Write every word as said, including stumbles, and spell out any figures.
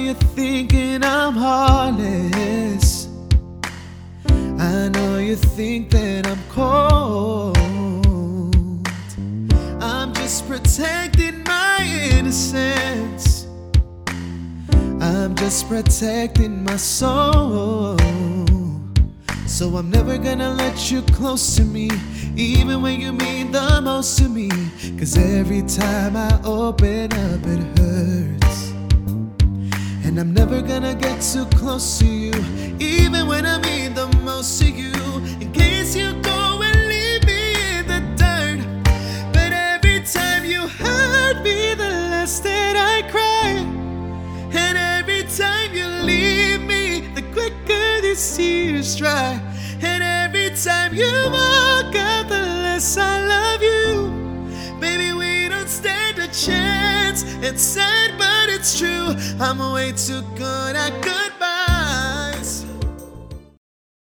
you're thinking I'm heartless. I know you think that I'm cold. I'm just protecting my innocence. I'm just protecting my soul. So I'm never gonna let you close to me, even when you mean the most to me. Cause every time I open up it hurts. And I'm never gonna get too close to you, even when I mean the most to you. In case you go and leave me in the dirt. But every time you hurt me, the less that I cry. And every time you leave me, the quicker these tears dry. And every time you walk out, the less I love you. Baby, we don't stand a chance. It's sad, but it's true. I'm way too good at goodbye.